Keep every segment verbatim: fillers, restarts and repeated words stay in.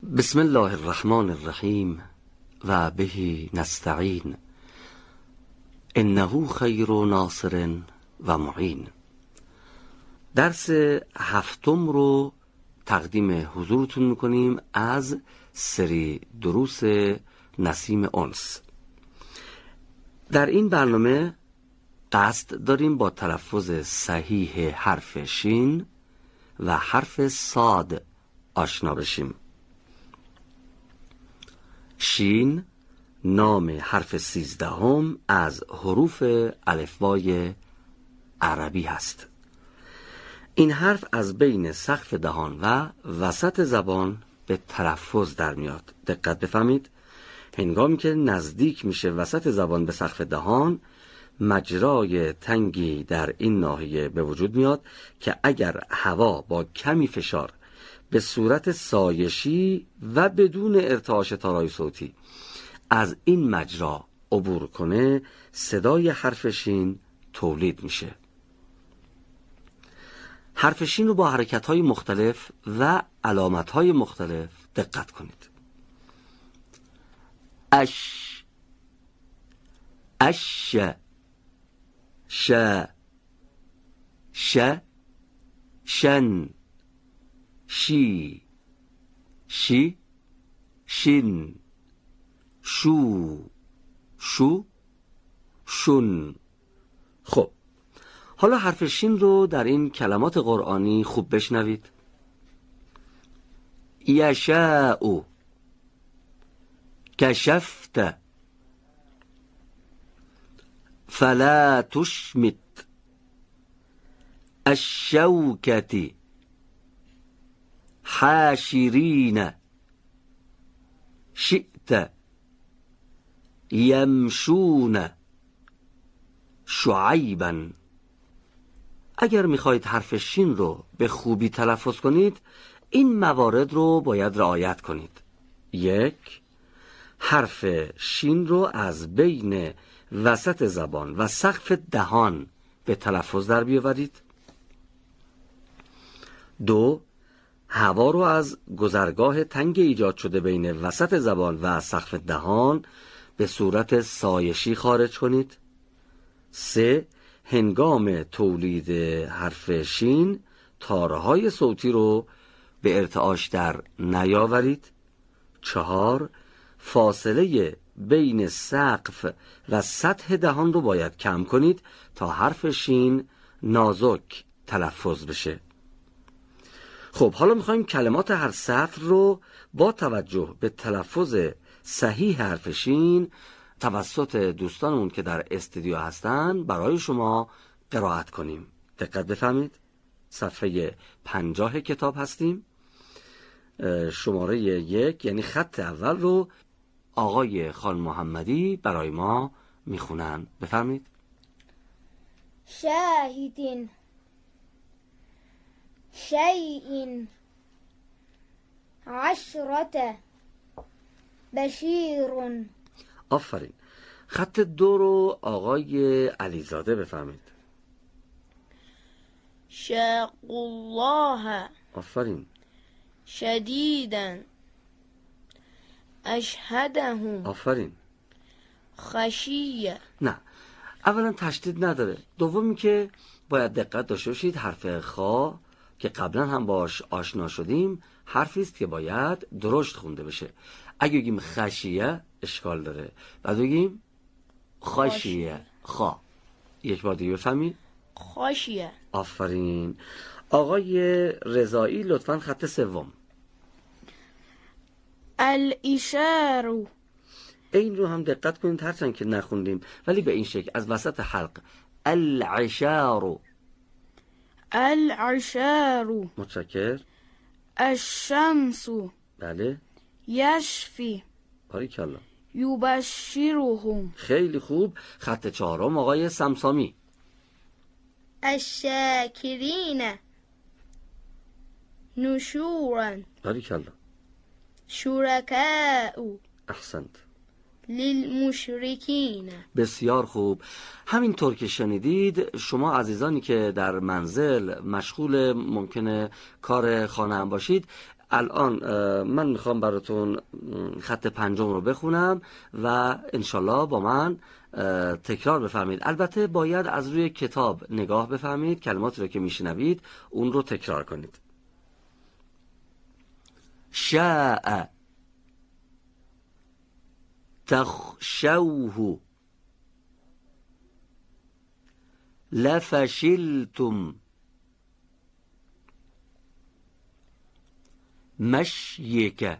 بسم الله الرحمن الرحیم و به نستعین انه خیر ناصر و معین. درس هفتم رو تقدیم حضورتون میکنیم از سری دروس نسیم انس. در این برنامه قصد داریم با تلفظ صحیح حرف شین و حرف صاد آشنا بشیم. شین نام حرف سیزدهم از حروف الفبای عربی هست. این حرف از بین سقف دهان و وسط زبان به تلفظ در میاد. دقت بفهمید، هنگامی که نزدیک میشه وسط زبان به سقف دهان، مجرای تنگی در این ناحیه به وجود میاد که اگر هوا با کمی فشار به صورت سایشی و بدون ارتعاش تارای صوتی از این مجرا عبور کنه، صدای حرف شین تولید میشه. حرف شین رو با حرکت‌های مختلف و علامت‌های مختلف دقت کنید. اش، اش، ش، ش، شن، شی، شی، شین، شو، شو، شون. خب حالا حرف شین رو در این کلمات قرآنی خوب بشنوید. یشاء، کشفت، فلا تشمت، الشوکتی، حاشرین، شئت، یمشون، شعیبا. اگر میخواهید حرف شین رو به خوبی تلفظ کنید، این موارد رو باید رعایت کنید. یک، حرف شین رو از بین وسط زبان و سقف دهان به تلفظ در بیاورید. دو، هوا رو از گذرگاه تنگ ایجاد شده بین وسط زبان و سقف دهان به صورت سایشی خارج کنید. سه، هنگام تولید حرف شین تارهای صوتی رو به ارتعاش در نیاورید. چهار، فاصله بین سقف و سطح دهان رو باید کم کنید تا حرف شین نازک تلفظ بشه. خب حالا میخوایم کلمات هر سطر رو با توجه به تلفظ صحیح حرف شین توسط دوستانمون که در استودیو هستن برای شما قرائت کنیم. دقت بفهمید، صفحه پنجاه کتاب هستیم. شماره یک یعنی خط اول رو آقای خان محمدی برای ما میخونن. بفرمید. شاهدین، شیء، عشرة، بشیر. آفرین. خط دو رو آقای علیزاده بفرمید. شاق الله، آفرین. شدیداً، اشهدهم، آفرین. خشیه. نه، اولا تشدید نداره. دومی که باید دقت داشته باشید، حرف خا که قبلا هم باش آشنا شدیم حرفی است که باید درشت خونده بشه. اگه بگیم خشیه اشکال داره، بعد بگیم خشیه. خا یک بار دیگه بفهمید. خشیه. آفرین. آقای رضایی لطفاً خط سوم. الاشار. این رو هم دقت کنید، هرچند که نخوندیم ولی به این شکل از وسط حلق. العشار. العشار. متشکر. الشمس. بله. یشفی. باریکلا. یبشرهم. خیلی خوب. خط چهارم آقای سمسامی. الشاکرین، نشورا. باریکلا. شرکاء، احسنت. للمشرکین. بسیار خوب. همینطور که شنیدید شما عزیزانی که در منزل مشغول ممکنه کار خانه هم باشید، الان من میخوام براتون خط پنجم رو بخونم و انشالله با من تکرار بفهمید. البته باید از روی کتاب نگاه بفهمید، کلماتی رو که میشنوید اون رو تکرار کنید. شاء تخشوه لفشلتم مشیک.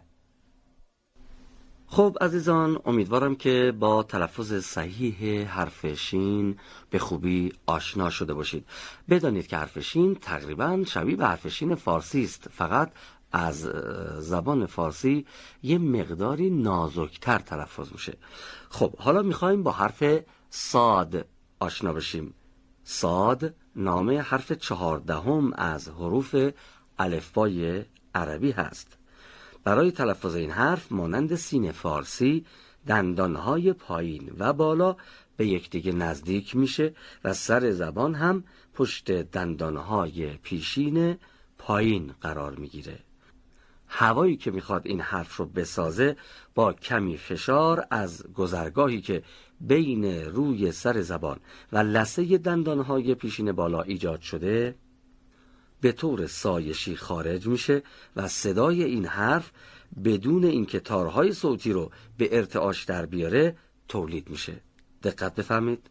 خب عزیزان، امیدوارم که با تلفظ صحیح حرف شین به خوبی آشنا شده باشید. بدانید که حرف شین تقریبا شبیه به حرف شین فارسی است، فقط از زبان فارسی یه مقداری نازکتر تلفظ میشه. خب حالا میخوایم با حرف صاد آشنا بشیم. صاد نام حرف چهاردهم از حروف الفبای عربی هست. برای تلفظ این حرف مانند سین فارسی دندانهای پایین و بالا به یکدیگه نزدیک میشه و سر زبان هم پشت دندانهای پیشین پایین قرار میگیره. هوایی که میخواد این حرف رو بسازه با کمی فشار از گذرگاهی که بین روی سر زبان و لثه دندانهای پیشین بالا ایجاد شده به طور سایشی خارج میشه و صدای این حرف بدون اینکه تارهای صوتی رو به ارتعاش در بیاره تولید میشه. دقت بفرمید.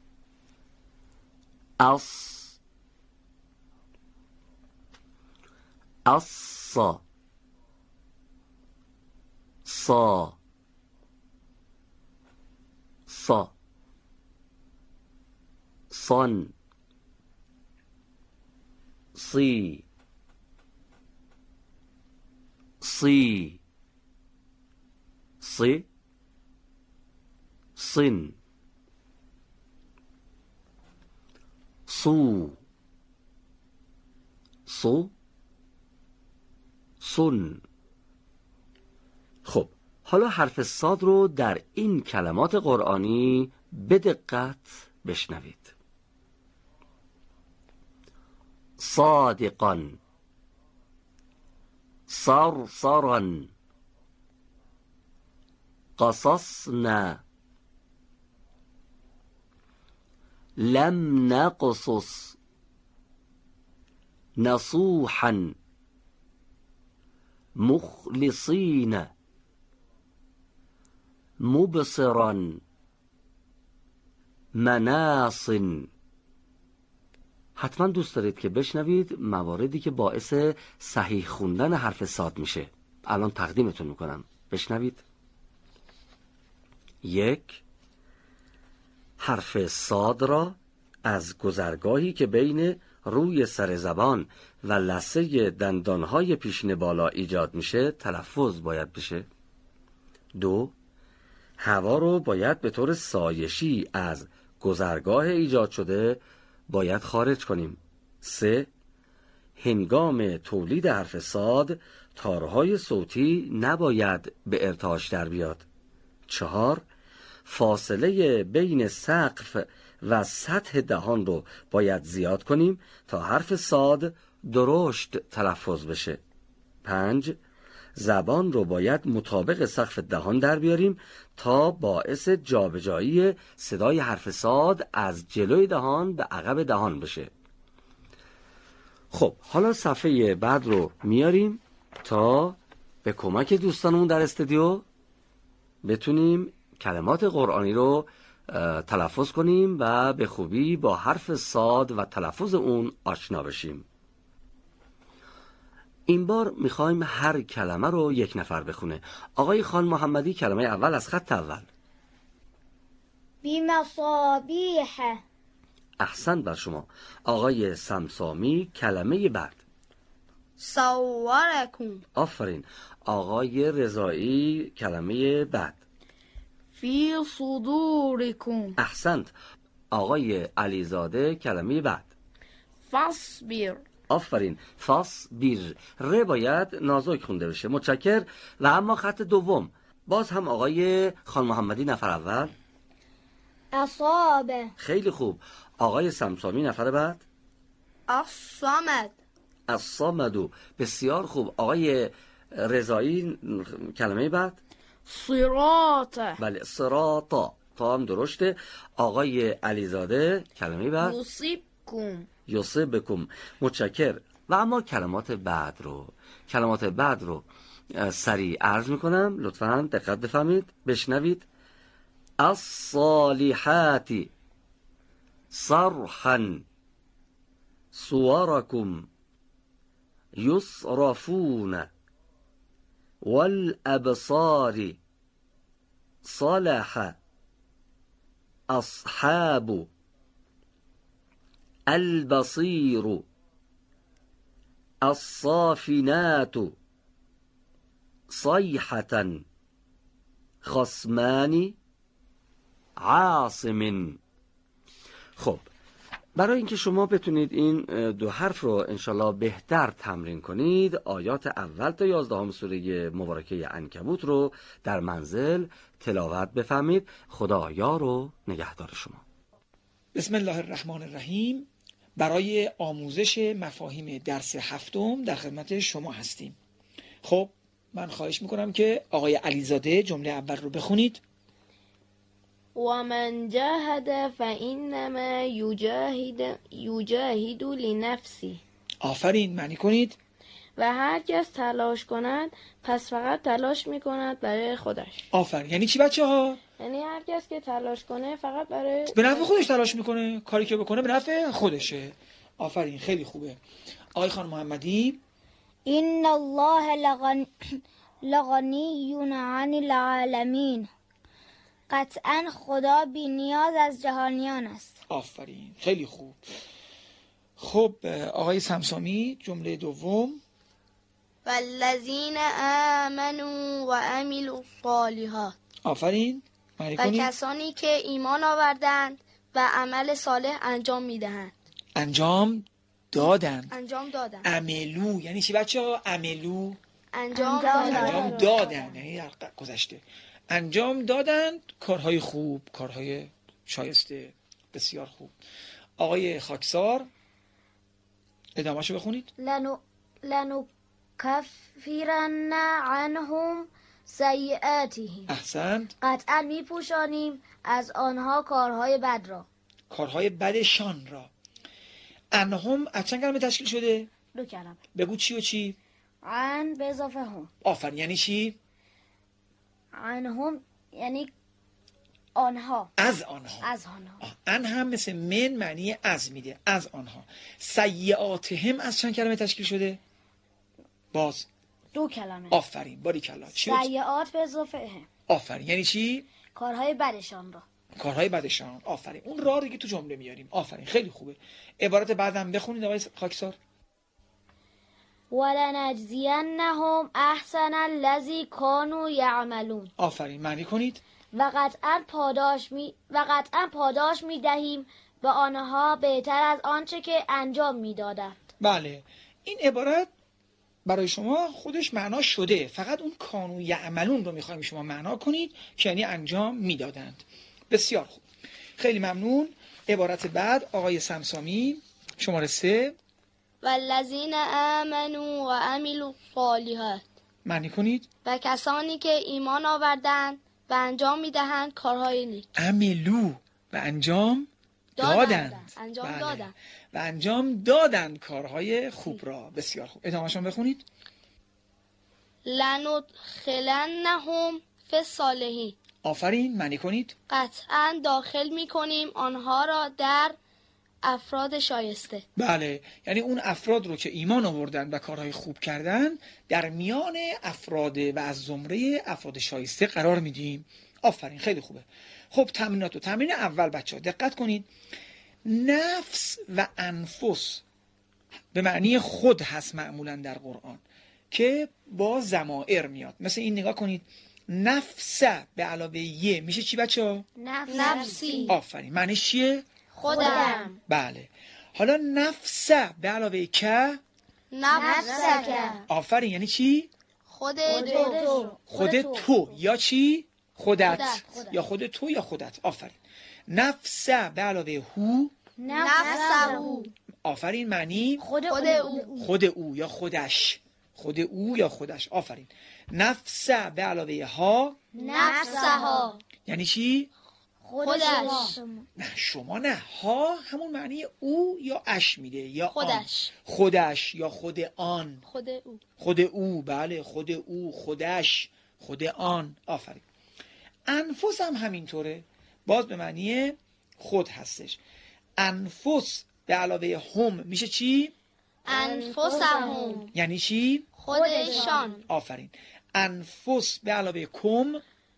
اس اصا صا صا صن صی صی صی صن صو صو سن. خب حالا حرف صاد رو در این کلمات قرآنی به دقت بشنوید. صادقا، صرصرا، قصصنا، لم نقصص، نصوحا، مخلصين، مبصرا، مناص. حتما دوست دارید که بشنوید مواردی که باعث صحیح خوندن حرف صاد میشه. الان تقدیمتون میکنم، بشنوید. یک، حرف صاد را از گذرگاهی که بین روی سر زبان و لثه دندانهای پیشین بالا ایجاد میشه تلفظ باید بشه. دو، هوا رو باید به طور سایشی از گذرگاه ایجاد شده باید خارج کنیم. سه، هنگام تولید حرف صاد تارهای صوتی نباید به ارتعاش در بیاد. چهار، فاصله بین سقف و سطح دهان رو باید زیاد کنیم تا حرف صاد درشت تلفظ بشه. پنج، زبان رو باید مطابق سقف دهان در بیاریم تا باعث جابجایی صدای حرف صاد از جلوی دهان به عقب دهان بشه. خب حالا صفحه بعد رو میاریم تا به کمک دوستانمون در استودیو بتونیم کلمات قرآنی رو تلفظ کنیم و به خوبی با حرف صاد و تلفظ اون آشنا بشیم. این بار میخوایم هر کلمه رو یک نفر بخونه. آقای خان محمدی کلمه اول از خط اول. بمصابیح. احسن بر شما. آقای سمسامی کلمه بعد. صورکم. آفرین. آقای رضایی کلمه بعد. فی صدورکم. احسنت. آقای علیزاده کلمه بعد. فاصبر. آفرین. فاصبر. ر باید نازک خونده بشه. متشکر. و اما خط دوم باز هم آقای خان محمدی نفر اول. اصابه. خیلی خوب. آقای سمسامی نفر بعد. الصمد. الصمدو. بسیار خوب. آقای رضایی کلمه بعد؟ صراط بله صراطا، تا هم درشته. آقای علیزاده کلمه بعد؟ یصیبکم یصیبکم. متشکر. و اما کلمات بعد رو کلمات بعد رو سریع عرض میکنم، لطفاً دقت بفهمید بشنوید. الصالحات صرحا صوركم يصرفون والأبصار صلح أصحاب البصير الصافنات صيحة خصمان عاصم. خب برای اینکه شما بتونید این دو حرف رو انشالله بهتر تمرین کنید، آیات اول تا یازدهم سوره مبارکه عنکبوت رو در منزل تلاوت بفهمید. خدا یار و نگهدار شما. بسم الله الرحمن الرحیم. برای آموزش مفاهیم درس هفتم در خدمت شما هستیم. خب من خواهش میکنم که آقای علیزاده جمله اول رو بخونید. ومن جاهد فإنما یجاهد یجاهد لنفسه. آفرین، معنی کنید. و هر کس تلاش کند پس فقط تلاش میکند برای خودش. آفرین. یعنی چی بچه ها؟ یعنی هر کس که تلاش کنه فقط برای به نفع خودش تلاش میکنه، کاری که بکنه به نفع خودشه. آفرین، خیلی خوبه. آقای خان محمدی. این الله لغن... لغنی عن العالمین. قطعا خدا بی نیاز از جهانیان است. آفرین، خیلی خوب. خب آقای سمسامی جمله دوم. والذین آمنوا و عملوا الصالحات. آفرین، معنی و کنید. کسانی که ایمان آوردند و عمل صالح انجام میدهند. انجام دادند. انجام دادند. عملو یعنی چی بچه ها؟ عملو انجام دادند. انجام دادن، یعنی در گذشته انجام دادند کارهای خوب، کارهای شایسته. بسیار خوب. آقای خاکسار ادامهشو بخونید. لنو لنو کفرن عنهم سیئاتهم. احسنت. قطعا میپوشانیم از آنها کارهای بد را. کارهای بدشان را. انهم از چند کلمه تشکیل شده؟ دو کلمه. بگو چی و چی؟ عن به اضافه هم. آفرین، یعنی چی؟ عنهم یعنی آنها. از آنها. از آنها. آه. ان هم مثل من معنی از میده، از آنها. سیئاتهم از چند کلمه تشکیل شده؟ باز دو کلمه. آفرین، باریکلا. چی و چی؟ سیئات به اضافه هم. آفرین، یعنی چی؟ کارهای بدشان را. کارهای بدشان. آفرین. اون را دیگه تو جمله میاریم. آفرین، خیلی خوبه. عبارت بعدم بخونید آقای خاکسار. ولنجزینهم احسن الذی کانوا یعملون. آفرین، معنی کنید. و قطعا پاداش می و قطعا پاداش می دهیم به آنها بهتر از آنچه که انجام میدادند. بله، این عبارت برای شما خودش معنا شده، فقط اون کانوا یعملون رو میخوایم شما معنا کنید که یعنی انجام میدادند. بسیار خوب، خیلی ممنون. عبارت بعد آقای سمسامی شماره سه. والذین آمنوا و عملوا الصالحات. معنی کنید. و کسانی که ایمان آوردند و انجام میدهند کارهای نیک. عملو و انجام دادند, دادند. انجام بله. دادند و انجام دادند کارهای خوب را. بسیار خوب، ادامه‌شون بخونید. لندخلنهم فی الصالحین. آفرین، معنی کنید. قطعا داخل میکنیم آنها را در افراد شایسته. بله، یعنی اون افراد رو که ایمان آوردن و کارهای خوب کردن در میان افراد و از زمره افراد شایسته قرار میدیم. آفرین، خیلی خوبه. خب تمریناتو. تمرین اول بچه ها دقت کنید. نفس و انفس به معنی خود هست معمولا در قرآن که با ضمائر میاد. مثل این نگاه کنید. نفس به علاوه یه میشه چی بچه ها؟ نفسی. آفرین، معنیش چیه؟ خودم. بله. حالا نفس به علاوه که؟ نفسک. آفرین، یعنی چی؟ خود خود تو. خود تو یا چی؟ خودت. خودت. یا خود تو یا خودت. آفرین. نفس به علاوه هو؟ نفسه. آفرین، معنی خود, خود او. خود او یا خودش. خود او یا خودش. آفرین. نفس به علاوه ها نفسها یعنی چی؟ خودش نه شما نه، ها همون معنی او یا اش میده یا آن. خودش خودش یا خود آن. خود او خود او، بله خود او، خودش، خود آن. آفرین. انفس هم همینطوره، باز به معنی خود هستش. انفس به علاوه هم میشه چی؟ انفسهم یعنی چی؟ خودشان. آفرین. انفس به علاوه کم.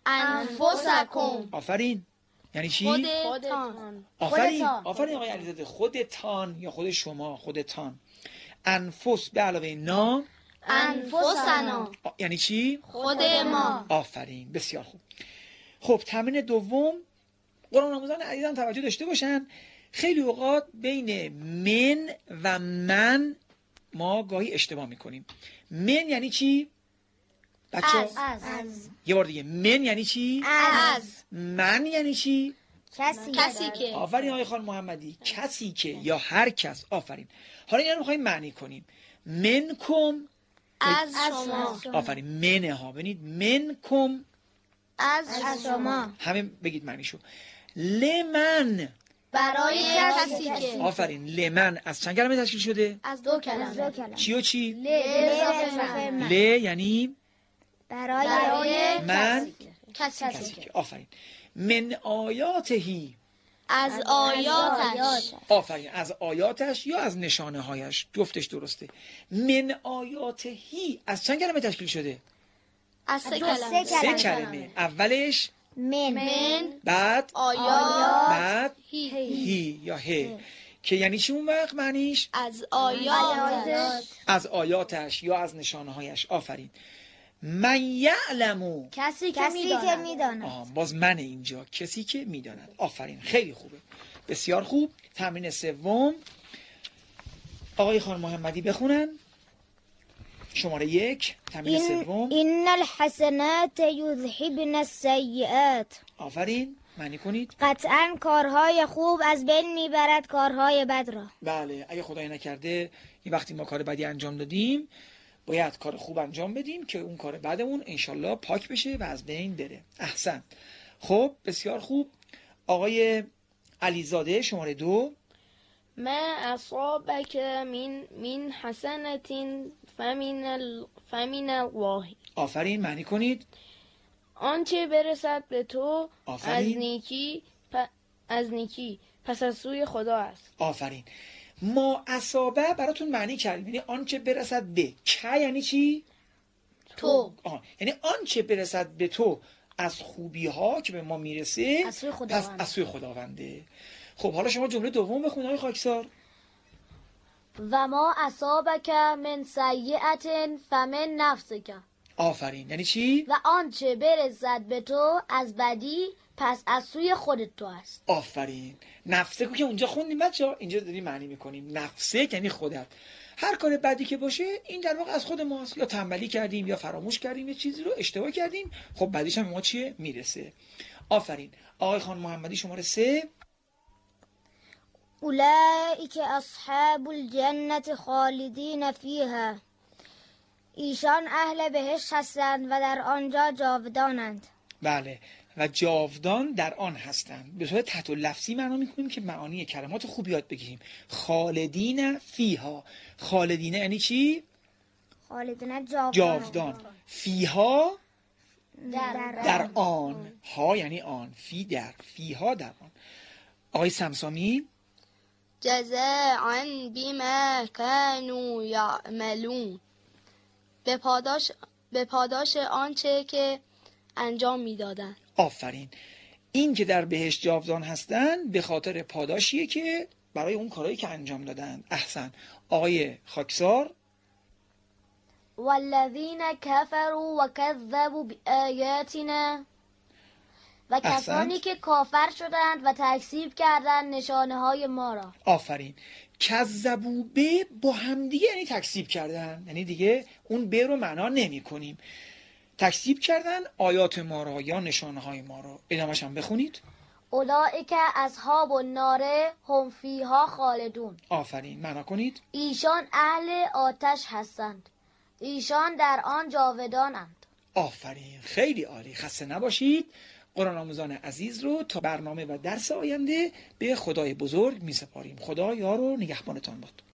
انفسکم آفرین. یعنی چی؟ خودتان. آفرین. خودتان. آفرین آقای علیزاده. خودتان یا خود شما، خودتان. انفس به علاوه نا. انفسنا آ- یعنی چی؟ خود ما. آفرین. بسیار خوب. خب تمرین دوم، قرآن آموزان عزیزان توجه داشته باشن، خیلی اوقات بین من و من ما گاهی اشتباه میکنیم. من یعنی چی؟ بچه از. از یه بار دیگه، من یعنی چی؟ از من یعنی چی؟ کسی کسی که آفرین آقای خان محمدی. کسی که یا هر کس. آفرین. حالا اینا رو میخوایم معنی کنیم. منکم. از شما آفرین. منه ها، ببینید منکم. از از شما شما همه بگید معنیشو. لمن. برای کسی که آفرین. لمن از چند کلمه تشکیل شده؟ از دو از دو کلمه کلمه چی و چی؟ ل اضافه من. ل یعنی برای برای من کسی کسی که که. آفرین. من آیاتهی. از آیاتش آفرین. از آیاتش یا از نشانه هایش، جفتش درسته. من آیاتهی از چند کلمه تشکیل شده؟ از سه دو- کلمه سه سه کلمه. کلمه. اولش، من من بعد، آیات بعد هی هی یا ه که یعنی چی اون وقت معنیش؟ از آیاتش آیاتش. از آیاتش یا از نشانه هایش. آفرین. من یعلمو. کسی که میداند. آها باز من اینجا، کسی که میداند. آفرین. خیلی خوبه. بسیار خوب. تمرین سوم، آقای خان محمدی بخونن. شماره یک، تمرین سوم. این الحسنات یذهبن السیئات. آفرین. معنی کنید. قطعا کارهای خوب از بین میبرد کارهای بد را. بله اگه خدای نکرده این وقتی ما کار بدی انجام دادیم باید کار خوب انجام بدیم که اون کار بدمون انشالله پاک بشه و از بین بره. احسن. خب بسیار خوب. آقای علیزاده شماره دو. ما اصابك من من حسنة فمن ال... فمن الله. آفرین. معنی کنید. آنچه برسد به تو آفرین. از نیکی پ... از نیکی پس از سوی خدا است. آفرین. ما اصابه براتون معنی کردیم، یعنی آنچه برسد به. که یعنی چی؟ تو آه. یعنی آنچه برسد به تو از خوبی ها که به ما میرسه از سوی پس خداوند. از سوی خداونده. خب حالا شما جمله دوم بخونید آقای خاکسار. و ما اصابک من سیئت فمن نفسک. آفرین. یعنی چی؟ و آنچه برسد به تو از بدی پس از سوی خودت تو است. آفرین. نفسه که اونجا خوندیم بچه‌ها، اینجا داریم معنی میکنیم. نفسه یعنی خودت. هر کار بدی که باشه این در واقع از خود ماست، یا تنبلی کردیم یا فراموش کردیم، یه چیزی رو اشتباه کردیم، خب بعدش هم ما چیه؟ میرسه. آفرین. آقای خان محمدی شماره سه. اولئک اصحاب الجنة خالدین فیها. ایشان اهل بهشت هستند و در آنجا جاودانند. بله و جاودان در آن هستند. به صورت تحت لفظی معنا میکنیم که معانی کلمات خوب یاد بگیریم. خالدین فیها. خالدین یعنی چی؟ خالدین جاودان. جاودان. فیها در, در آن. ها یعنی آن. فی در. فیها در آن. آقای سمسامی. جزاء بما كانوا يعملون. به پاداش به پاداش آنچه که انجام میدادند. آفرین. این که در بهشت جاودان هستن به خاطر پاداشیه که برای اون کارهایی که انجام دادن. احسن. آقای خاکسار. والذین کفروا و کذبوا بآیاتنا. و کسانی احسنت. که کافر شدند و تکذیب کردند نشانه های ما را. آفرین. کذبوا به با هم دیگه یعنی تکذیب کردن، یعنی دیگه اون به رو معنا نمی کنیم. تکذیب کردن آیات ما را یا نشانه های ما را. ادامه‌ش هم بخونید. اولئک اصحاب النار هم فیها خالدون. آفرین. معنا کنید. ایشان اهل آتش هستند ایشان در آن جاودانند. آفرین، خیلی عالی. خسته نباشید. قرآن آموزان عزیز رو تا برنامه و درس آینده به خدای بزرگ می سپاریم. خدا یار و نگهبانتان باد.